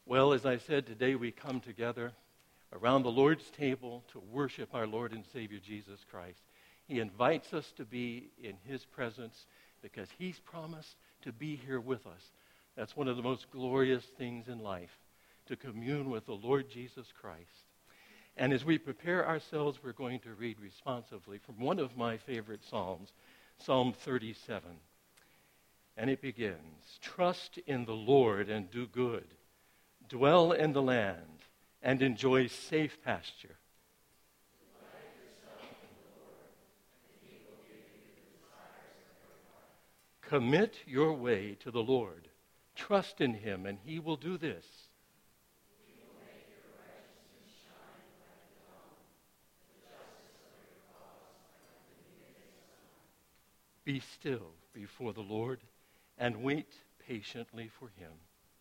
Well, as I said, today we come together around the Lord's table to worship our Lord and Savior Jesus Christ. He invites us to be in His presence because He's promised to be here with us. That's one of the most glorious things in life, to commune with the Lord Jesus Christ. And as we prepare ourselves, we're going to read responsively from one of my favorite Psalms, Psalm 37. And it begins, "Trust in the Lord and do good. Dwell in the land and enjoy safe pasture. Commit your way to the Lord. Trust in Him, and He will do this. Be still before the Lord and wait patiently for Him."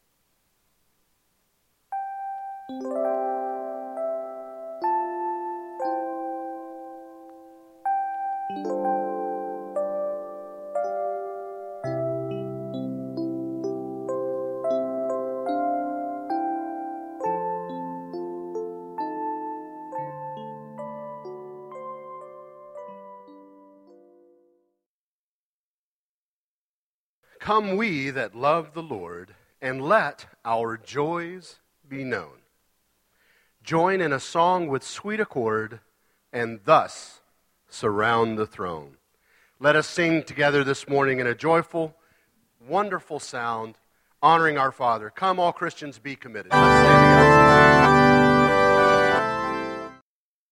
Come we that love the Lord, and let our joys be known. Join in a song with sweet accord, and thus surround the throne. Let us sing together this morning in a joyful, wonderful sound, honoring our Father. Come, all Christians, be committed. Let's stand together.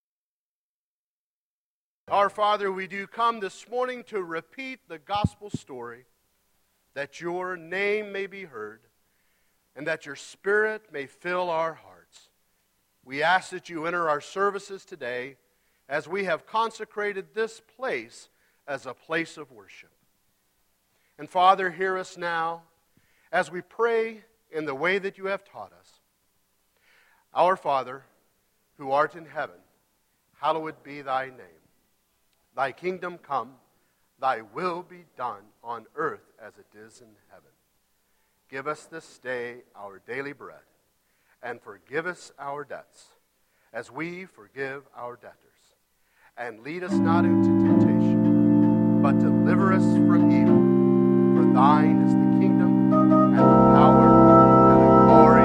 Our Father, we do come this morning to repeat the gospel story, that your name may be heard, and that your Spirit may fill our hearts. We ask that you enter our services today as we have consecrated this place as a place of worship. And Father, hear us now as we pray in the way that you have taught us. Our Father, who art in heaven, hallowed be thy name. Thy kingdom come, thy will be done on earth as it is in heaven. Give us this day our daily bread, and forgive us our debts, as we forgive our debtors. And lead us not into temptation, but deliver us from evil. For thine is the kingdom, and the power, and the glory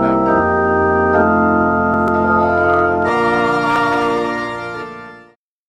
forever.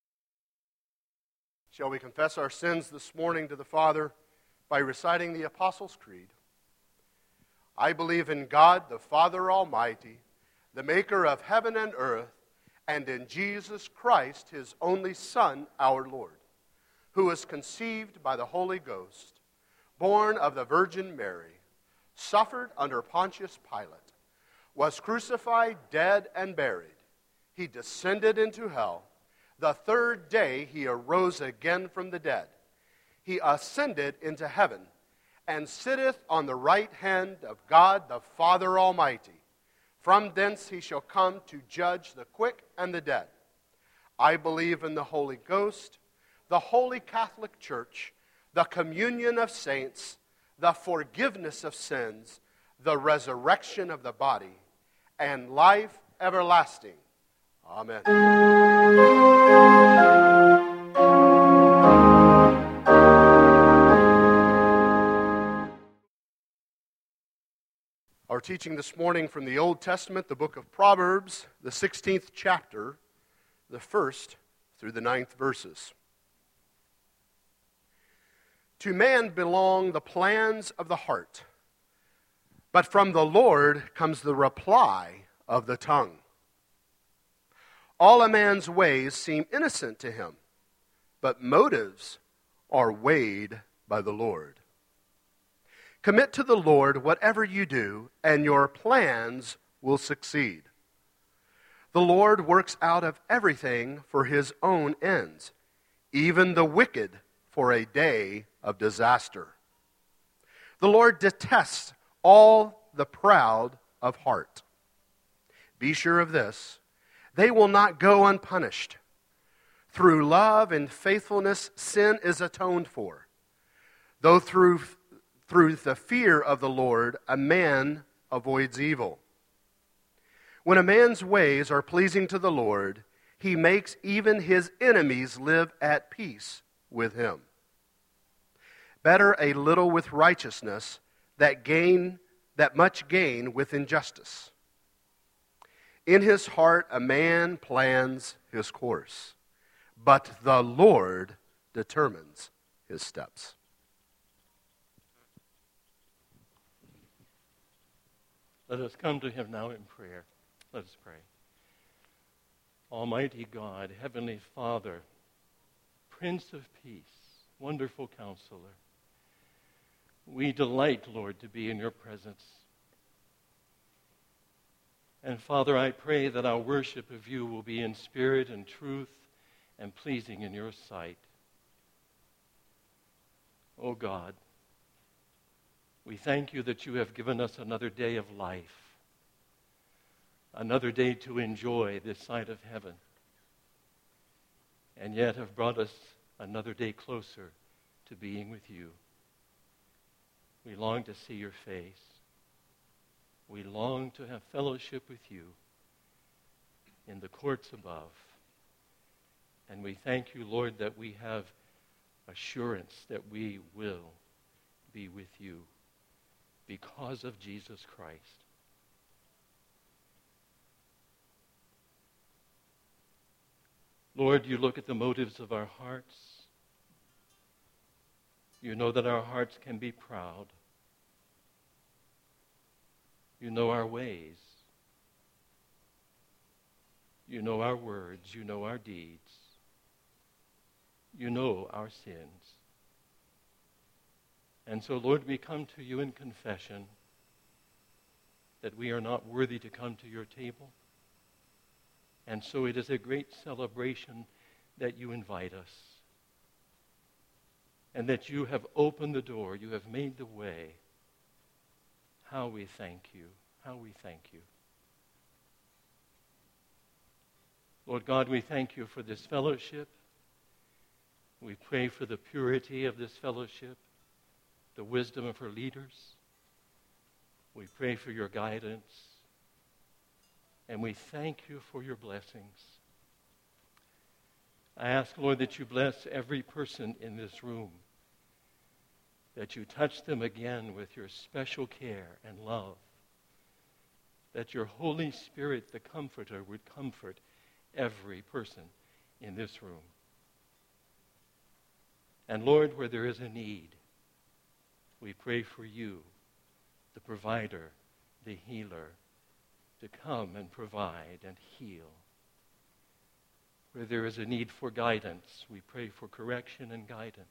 Shall we confess our sins this morning to the Father by reciting the Apostles' Creed? I believe in God, the Father Almighty, the maker of heaven and earth, and in Jesus Christ, His only Son, our Lord, who was conceived by the Holy Ghost, born of the Virgin Mary, suffered under Pontius Pilate, was crucified, dead, and buried. He descended into hell. The third day He arose again from the dead. He ascended into heaven, and sitteth on the right hand of God the Father Almighty. From thence He shall come to judge the quick and the dead. I believe in the Holy Ghost, the Holy Catholic Church, the communion of saints, the forgiveness of sins, the resurrection of the body, and life everlasting. Amen. Our teaching this morning from the Old Testament, the book of Proverbs, the 16th chapter, the 1st through the 9th verses. To man belong the plans of the heart, but from the Lord comes the reply of the tongue. All a man's ways seem innocent to him, but motives are weighed by the Lord. Commit to the Lord whatever you do, and your plans will succeed. The Lord works out of everything for His own ends, even the wicked for a day of disaster. The Lord detests all the proud of heart. Be sure of this, they will not go unpunished. Through love and faithfulness, sin is atoned for. Though through the fear of the Lord, a man avoids evil. When a man's ways are pleasing to the Lord, he makes even his enemies live at peace with him. Better a little with righteousness that much gain with injustice. In his heart a man plans his course, but the Lord determines his steps. Let us come to him now in prayer. Let us pray. Almighty God, Heavenly Father, Prince of Peace, wonderful Counselor, we delight, Lord, to be in your presence. And Father, I pray that our worship of you will be in spirit and truth and pleasing in your sight. Oh God, we thank you that you have given us another day of life, another day to enjoy this side of heaven, and yet have brought us another day closer to being with you. We long to see your face. We long to have fellowship with you in the courts above. And we thank you, Lord, that we have assurance that we will be with you because of Jesus Christ. Lord, you look at the motives of our hearts. You know that our hearts can be proud. You know our ways. You know our words. You know our deeds. You know our sins. And so, Lord, we come to you in confession that we are not worthy to come to your table. And so it is a great celebration that you invite us. And that you have opened the door, you have made the way. How we thank you, how we thank you. Lord God, we thank you for this fellowship. We pray for the purity of this fellowship, the wisdom of our leaders. We pray for your guidance. And we thank you for your blessings. I ask, Lord, that you bless every person in this room, that you touch them again with your special care and love, that your Holy Spirit, the Comforter, would comfort every person in this room. And Lord, where there is a need, we pray for you, the provider, the healer, to come and provide and heal. Where there is a need for guidance, we pray for correction and guidance.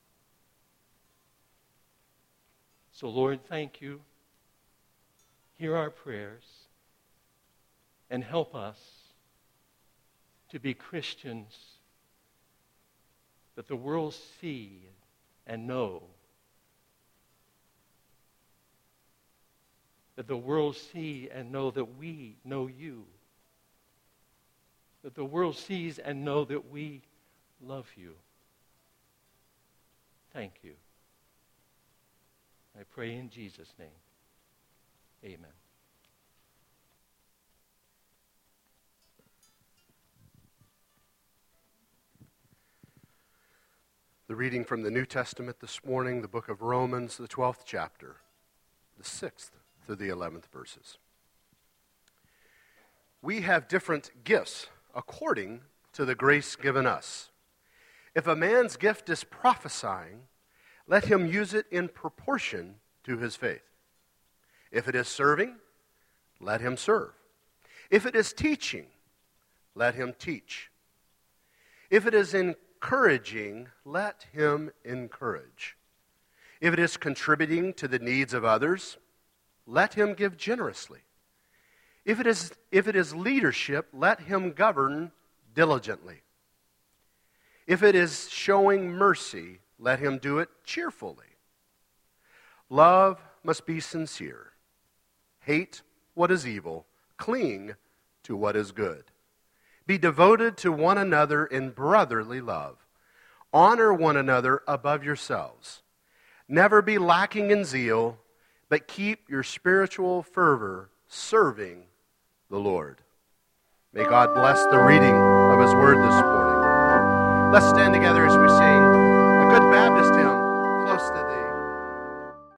So, Lord, thank you. Hear our prayers and help us to be Christians that the world see and know. That the world see and know that we know you. That the world sees and know that we love you. Thank you. I pray in Jesus' name. Amen. The reading from the New Testament this morning, the book of Romans, the 12th chapter, the 6th through the 11th verses. We have different gifts according to the grace given us. If a man's gift is prophesying, let him use it in proportion to his faith. If it is serving, let him serve. If it is teaching, let him teach. If it is encouraging, let him encourage. If it is contributing to the needs of others, let him give generously. If it is leadership, let him govern diligently. If it is showing mercy, let him do it cheerfully. Love must be sincere. Hate what is evil. Cling to what is good. Be devoted to one another in brotherly love. Honor one another above yourselves. Never be lacking in zeal, but keep your spiritual fervor serving the Lord. May God bless the reading of His Word this morning. Let's stand together as we sing a good Baptist hymn, Close to Thee.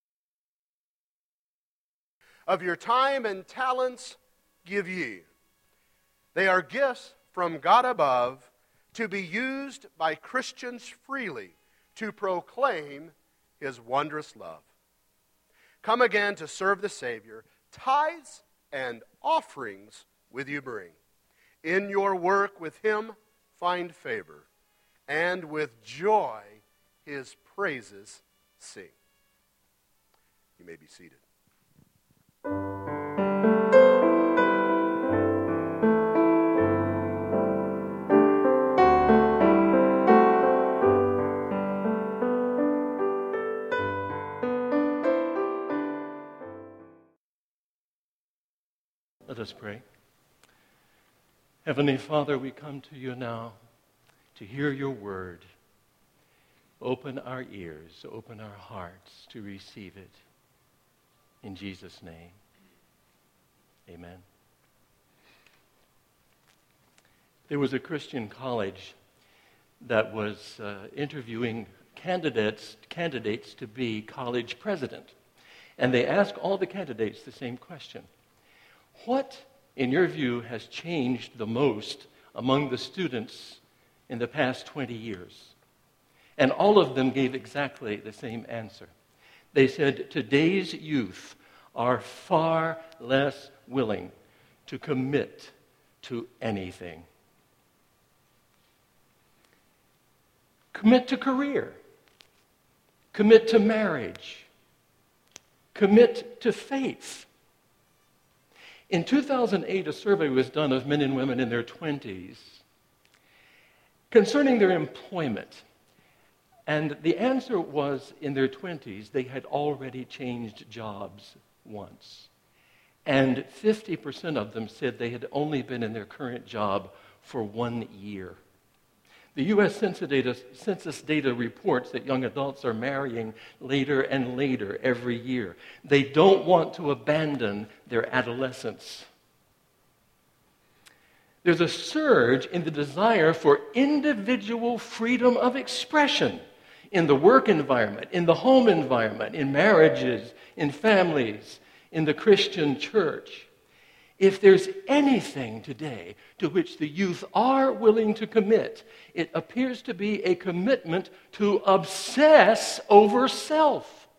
Of your time and talents give ye. They are gifts from God above to be used by Christians freely to proclaim His wondrous love. Come again to serve the Savior. Tithes and offerings with you bring. In your work with Him find favor, and with joy His praises sing. You may be seated. Let us pray. Heavenly Father, we come to you now to hear your word. Open our ears, open our hearts to receive it. In Jesus' name, amen. There was a Christian college that was interviewing candidates to be college president. And they asked all the candidates the same question. What, in your view, has changed the most among the students in the past 20 years? And all of them gave exactly the same answer. They said, today's youth are far less willing to commit to anything. Commit to career. Commit to marriage. Commit to faith. In 2008, a survey was done of men and women in their 20s concerning their employment. And the answer was, in their 20s, they had already changed jobs once. And 50% of them said they had only been in their current job for 1 year. The U.S. Census data reports that young adults are marrying later and later every year. They don't want to abandon their adolescence. There's a surge in the desire for individual freedom of expression in the work environment, in the home environment, in marriages, in families, in the Christian church. If there's anything today to which the youth are willing to commit, it appears to be a commitment to obsess over self.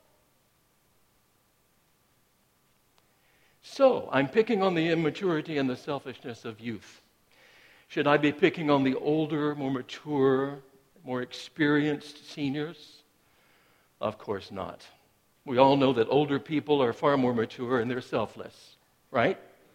So, I'm picking on the immaturity and the selfishness of youth. Should I be picking on the older, more mature, more experienced seniors? Of course not. We all know that older people are far more mature and they're selfless, right?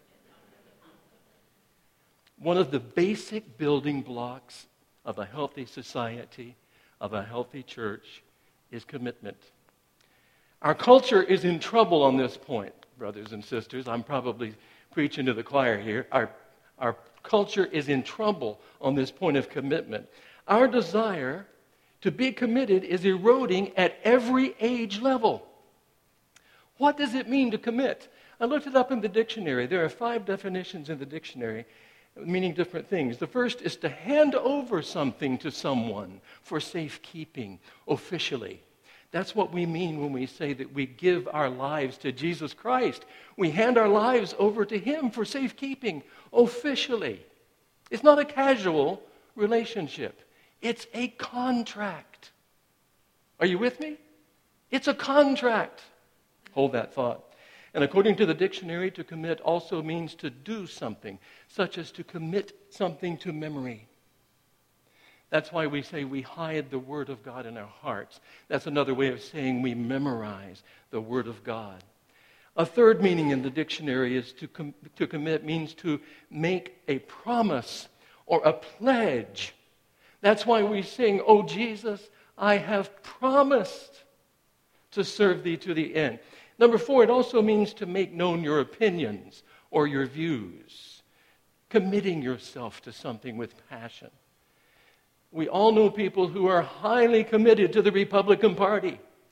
One of the basic building blocks of a healthy society, of a healthy church, is commitment. Our culture is in trouble on this point, brothers and sisters. I'm probably preaching to the choir here. Our culture is in trouble on this point of commitment. Our desire to be committed is eroding at every age level. What does it mean to commit? I looked it up in the dictionary. There are 5 definitions in the dictionary meaning different things. The first is to hand over something to someone for safekeeping officially. That's what we mean when we say that we give our lives to Jesus Christ. We hand our lives over to Him for safekeeping officially. It's not a casual relationship. It's a contract. Are you with me? It's a contract. Hold that thought. And according to the dictionary, to commit also means to do something, such as to commit something to memory. That's why we say we hide the Word of God in our hearts. That's another way of saying we memorize the Word of God. A third meaning in the dictionary is to commit means to make a promise or a pledge. That's why we sing, "Oh Jesus, I have promised to serve thee to the end." Number 4, it also means to make known your opinions or your views, committing yourself to something with passion. We all know people who are highly committed to the Republican Party.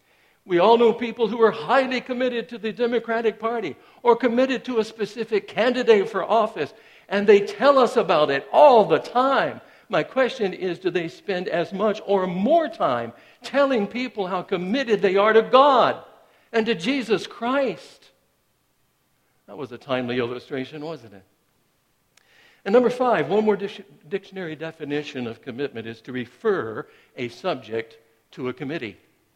We all know people who are highly committed to the Democratic Party or committed to a specific candidate for office, and they tell us about it all the time. My question is, do they spend as much or more time telling people how committed they are to God and to Jesus Christ? That was a timely illustration, wasn't it? And number 5, one more dictionary definition of commitment is to refer a subject to a committee.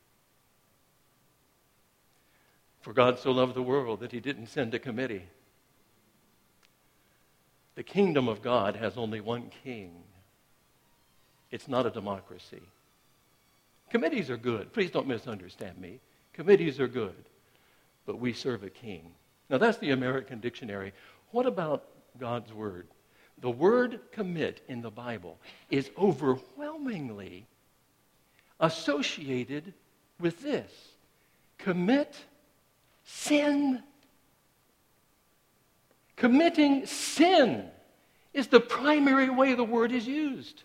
For God so loved the world that he didn't send a committee. The kingdom of God has only one king. It's not a democracy. Committees are good. Please don't misunderstand me. Committees are good. But we serve a king. Now that's the American dictionary. What about God's word? The word commit in the Bible is overwhelmingly associated with this. Commit sin. Committing sin is the primary way the word is used.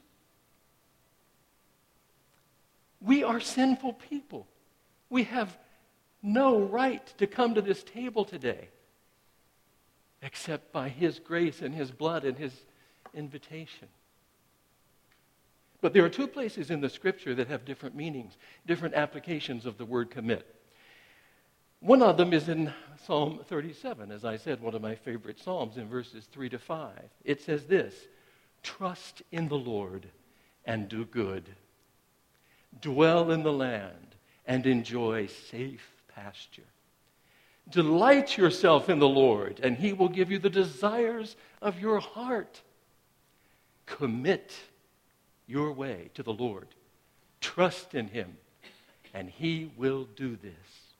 We are sinful people. We have no right to come to this table today except by his grace and his blood and his invitation. But there are 2 places in the Scripture that have different meanings, different applications of the word commit. One of them is in Psalm 37, as I said, one of my favorite Psalms, in verses 3 to 5. It says this, "Trust in the Lord and do good. Dwell in the land and enjoy safe pasture. Delight yourself in the Lord, and he will give you the desires of your heart. Commit your way to the Lord. Trust in him, and he will do this."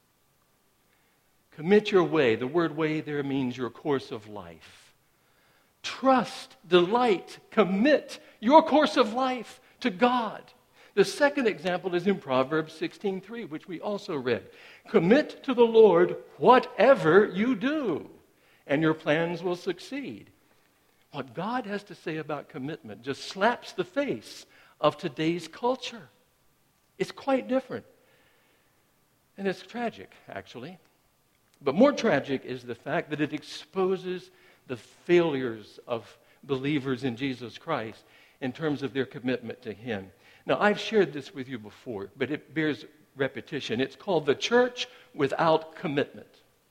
Commit your way. The word way there means your course of life. Trust, delight, commit your course of life to God. The second example is in Proverbs 16:3, which we also read. Commit to the Lord whatever you do, and your plans will succeed. What God has to say about commitment just slaps the face of today's culture. It's quite different. And it's tragic, actually. But more tragic is the fact that it exposes the failures of believers in Jesus Christ in terms of their commitment to him. Now, I've shared this with you before, but it bears repetition. It's called the church without commitment.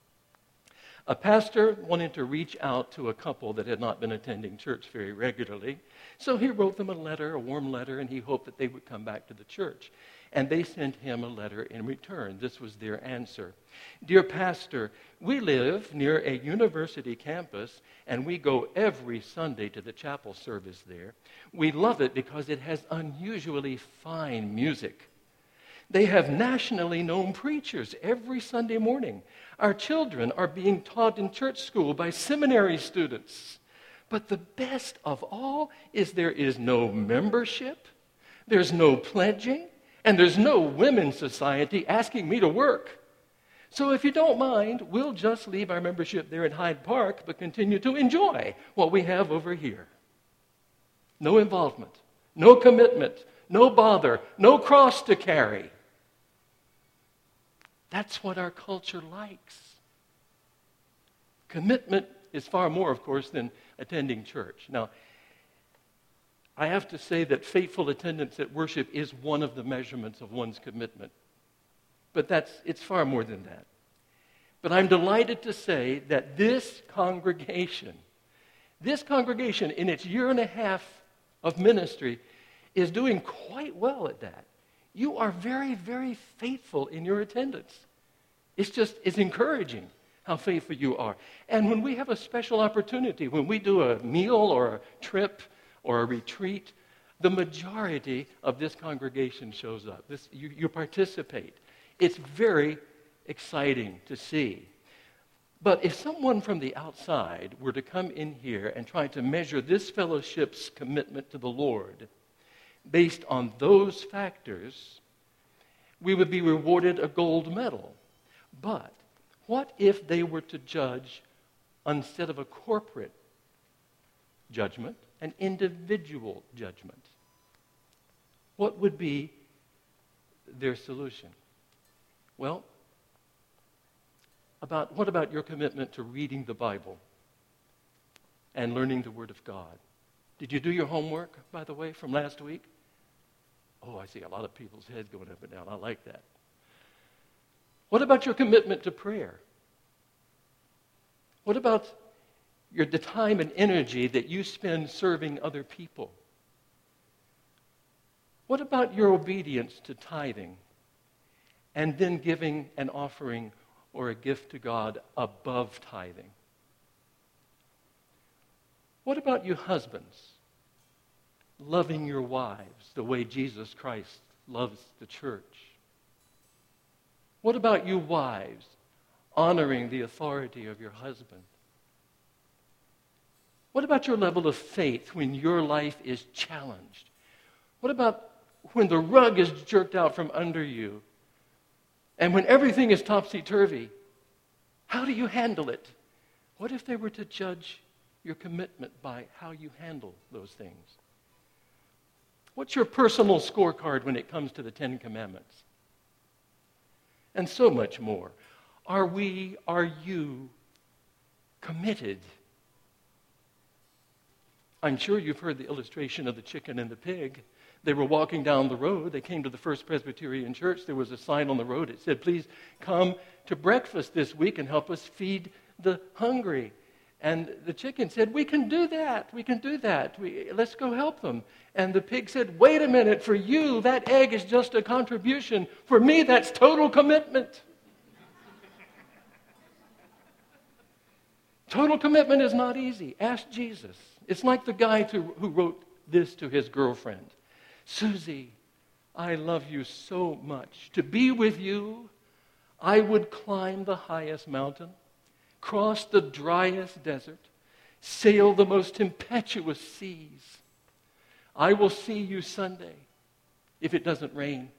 A pastor wanted to reach out to a couple that had not been attending church very regularly, so he wrote them a letter, a warm letter, and he hoped that they would come back to the church. And they sent him a letter in return. This was their answer. "Dear Pastor, we live near a university campus, and we go every Sunday to the chapel service there. We love it because it has unusually fine music. They have nationally known preachers every Sunday morning. Our children are being taught in church school by seminary students. But the best of all is there is no membership, there's no pledging, and there's no women's society asking me to work. So if you don't mind, we'll just leave our membership there at Hyde Park, but continue to enjoy what we have over here." No involvement, no commitment, no bother, no cross to carry. That's what our culture likes. Commitment is far more, of course, than attending church. Now, I have to say that faithful attendance at worship is one of the measurements of one's commitment. But it's far more than that. But I'm delighted to say that this congregation in its year and a half of ministry is doing quite well at that. You are very, very faithful in your attendance. It's encouraging how faithful you are. And when we have a special opportunity, when we do a meal or a trip or a retreat, the majority of this congregation shows up. You participate. It's very exciting to see. But if someone from the outside were to come in here and try to measure this fellowship's commitment to the Lord based on those factors, we would be rewarded a gold medal. But what if they were to judge, instead of a corporate judgment, an individual judgment? What would be their solution? Well, what about your commitment to reading the Bible and learning the Word of God? Did you do your homework, by the way, from last week? Oh, I see a lot of people's heads going up and down. I like that. What about your commitment to prayer? What about the time and energy that you spend serving other people? What about your obedience to tithing and then giving an offering or a gift to God above tithing? What about you husbands? Loving your wives the way Jesus Christ loves the church. What about you wives? Honoring the authority of your husband. What about your level of faith when your life is challenged? What about when the rug is jerked out from under you and when everything is topsy-turvy? How do you handle it? What if they were to judge your commitment by how you handle those things? What's your personal scorecard when it comes to the Ten Commandments? And so much more. Are you committed? I'm sure you've heard the illustration of the chicken and the pig. They were walking down the road. They came to the First Presbyterian Church. There was a sign on the road. It said, "Please come to breakfast this week and help us feed the hungry." And the chicken said, "We can do that. We can do that. Let's go help them." And the pig said, "Wait a minute. For you, that egg is just a contribution. For me, that's total commitment." Total commitment is not easy. Ask Jesus. It's like the guy who wrote this to his girlfriend. "Susie, I love you so much. To be with you, I would climb the highest mountain, cross the driest desert, sail the most impetuous seas. I will see you Sunday, if it doesn't rain."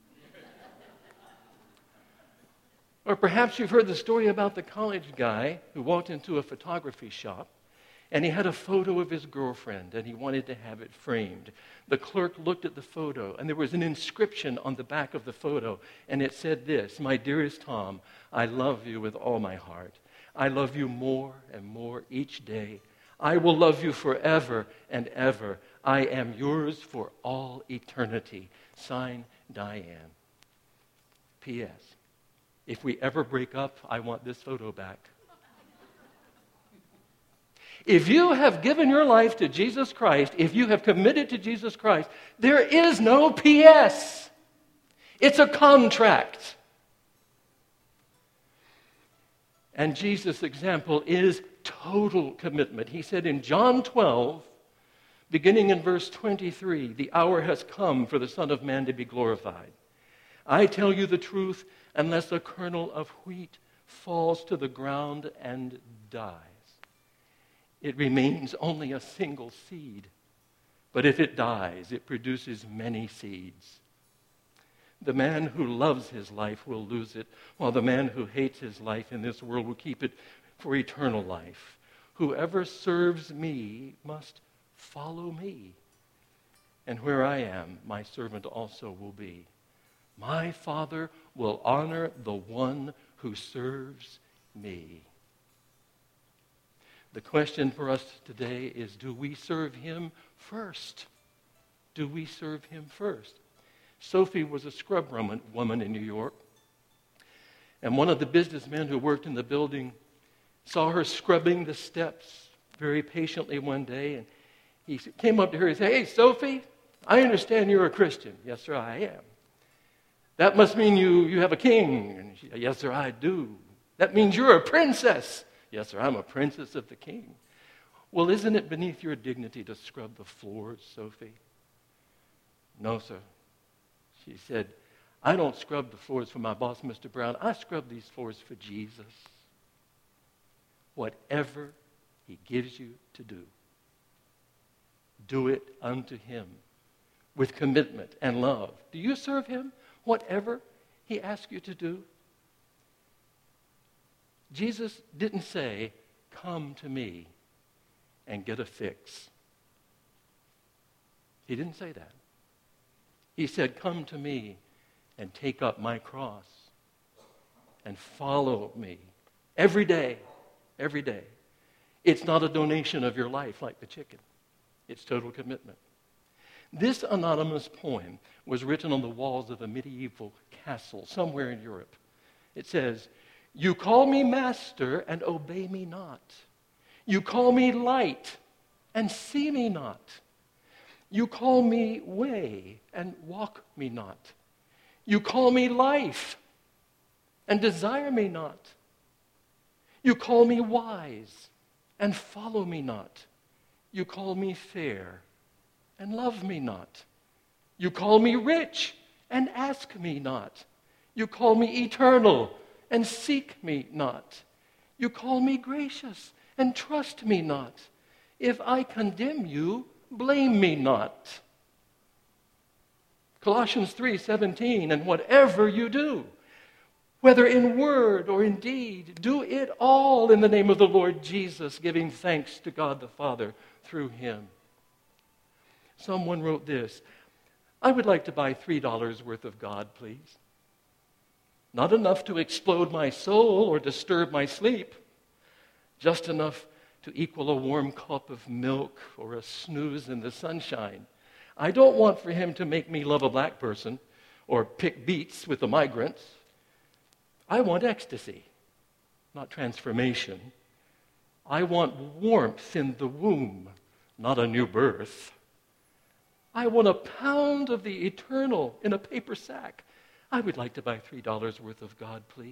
Or perhaps you've heard the story about the college guy who walked into a photography shop and he had a photo of his girlfriend and he wanted to have it framed. The clerk looked at the photo and there was an inscription on the back of the photo and it said this: "My dearest Tom, I love you with all my heart. I love you more and more each day. I will love you forever and ever. I am yours for all eternity. Signed, Diane." P.S. If we ever break up, I want this photo back. If you have given your life to Jesus Christ, if you have committed to Jesus Christ, there is no P.S. It's a contract. And Jesus' example is total commitment. He said in John 12, beginning in verse 23, "The hour has come for the Son of Man to be glorified. I tell you the truth, unless a kernel of wheat falls to the ground and dies, it remains only a single seed. But if it dies, it produces many seeds. The man who loves his life will lose it, while the man who hates his life in this world will keep it for eternal life. Whoever serves me must follow me. And where I am, my servant also will be. My Father will honor the one who serves me." The question for us today is, do we serve him first? Do we serve him first? Sophie was a scrub woman in New York. And one of the businessmen who worked in the building saw her scrubbing the steps very patiently one day. And he came up to her and said, "Hey, Sophie, I understand you're a Christian." "Yes, sir, I am." "That must mean you have a king." And she, "Yes, sir, I do." "That means you're a princess." "Yes, sir, I'm a princess of the king." "Well, isn't it beneath your dignity to scrub the floors, Sophie?" "No, sir." She said, "I don't scrub the floors for my boss, Mr. Brown. I scrub these floors for Jesus. Whatever he gives you to do, do it unto him with commitment and love." Do you serve him? Whatever he asks you to do? Jesus didn't say, "Come to me and get a fix." He didn't say that. He said, "Come to me and take up my cross and follow me every day, every day. It's not a donation of your life like the chicken. It's total commitment. This anonymous poem was written on the walls of a medieval castle somewhere in Europe. It says, "You call me master and obey me not. You call me light and see me not. You call me way and walk me not. You call me life and desire me not. You call me wise and follow me not. You call me fair and love me not. You call me rich and ask me not. You call me eternal and seek me not. You call me gracious and trust me not. If I condemn you, blame me not." Colossians 3:17, "And whatever you do, whether in word or in deed, do it all in the name of the Lord Jesus, giving thanks to God the Father through him." Someone wrote this, "I would like to buy $3 worth of God, please. Not enough to explode my soul or disturb my sleep, just enough to equal a warm cup of milk or a snooze in the sunshine. I don't want for him to make me love a black person or pick beets with the migrants. I want ecstasy, not transformation. I want warmth in the womb, not a new birth. I want a pound of the eternal in a paper sack. I would like to buy $3 worth of God, please."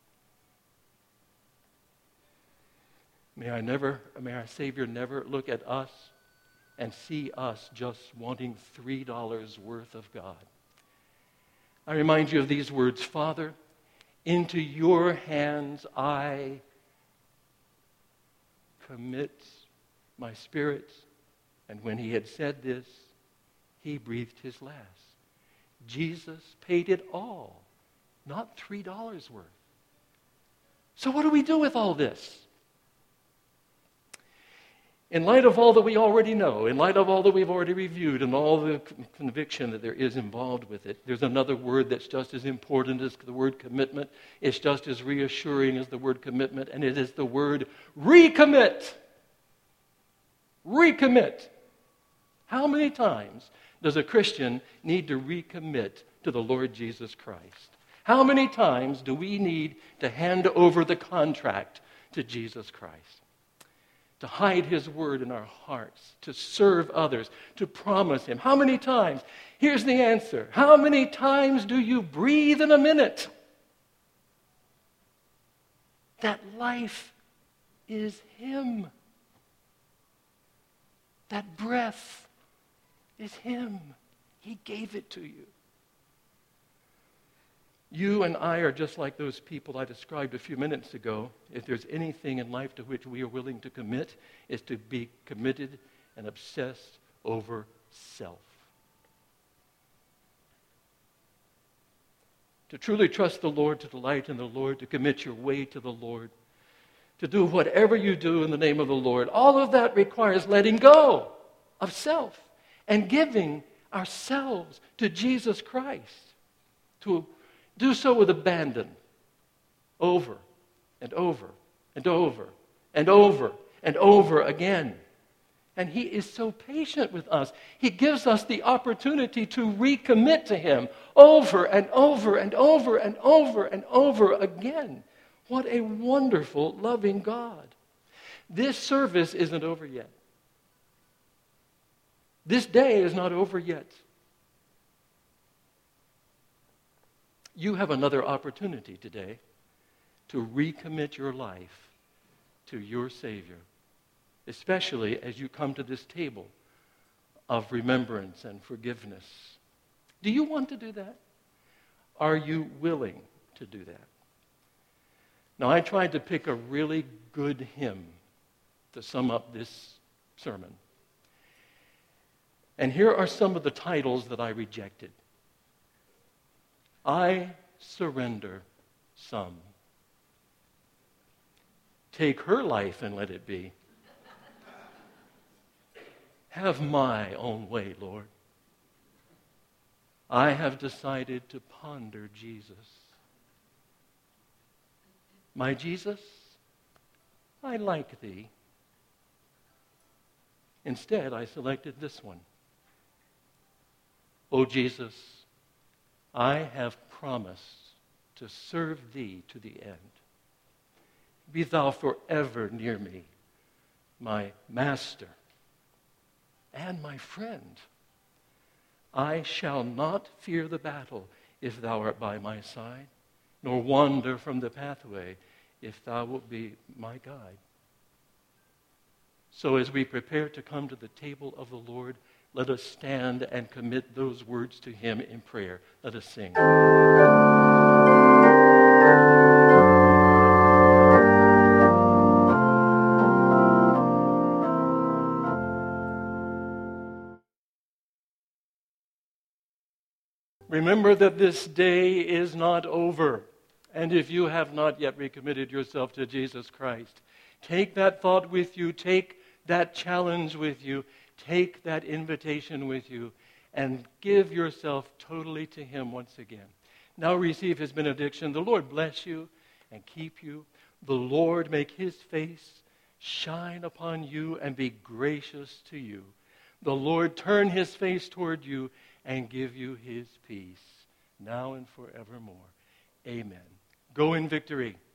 May our Savior never look at us and see us just wanting $3 worth of God. I remind you of these words, "Father, into your hands I commit my spirit." And when he had said this, he breathed his last. Jesus paid it all, not $3 worth. So what do we do with all this? In light of all that we already know, in light of all that we've already reviewed and all the conviction that there is involved with it, there's another word that's just as important as the word commitment. It's just as reassuring as the word commitment, and it is the word recommit. Recommit. How many times does a Christian need to recommit to the Lord Jesus Christ? How many times do we need to hand over the contract to Jesus Christ? To hide his word in our hearts, to serve others, to promise him. How many times? Here's the answer. How many times do you breathe in a minute? That life is him. That breath is him. He gave it to you. You and I are just like those people I described a few minutes ago. If there's anything in life to which we are willing to commit, it's to be committed and obsessed over self. To truly trust the Lord, to delight in the Lord, to commit your way to the Lord, to do whatever you do in the name of the Lord, all of that requires letting go of self and giving ourselves to Jesus Christ, to do so with abandon, over and over and over and over and over again. And he is so patient with us. He gives us the opportunity to recommit to him over and over and over and over and over again. What a wonderful, loving God. This service isn't over yet. This day is not over yet. You have another opportunity today to recommit your life to your Savior, especially as you come to this table of remembrance and forgiveness. Do you want to do that? Are you willing to do that? Now, I tried to pick a really good hymn to sum up this sermon. And here are some of the titles that I rejected. I surrender some. Take her life and let it be. Have my own way, Lord. I have decided to ponder Jesus. My Jesus, I like thee. Instead, I selected this one. O Jesus, I have promised to serve thee to the end. Be thou forever near me, my master and my friend. I shall not fear the battle if thou art by my side, nor wander from the pathway if thou wilt be my guide. So as we prepare to come to the table of the Lord, let us stand and commit those words to him in prayer. Let us sing. Remember that this day is not over. And if you have not yet recommitted yourself to Jesus Christ, take that thought with you, take that challenge with you, take that invitation with you, and give yourself totally to him once again. Now receive his benediction. The Lord bless you and keep you. The Lord make his face shine upon you and be gracious to you. The Lord turn his face toward you and give you his peace, now and forevermore. Amen. Go in victory.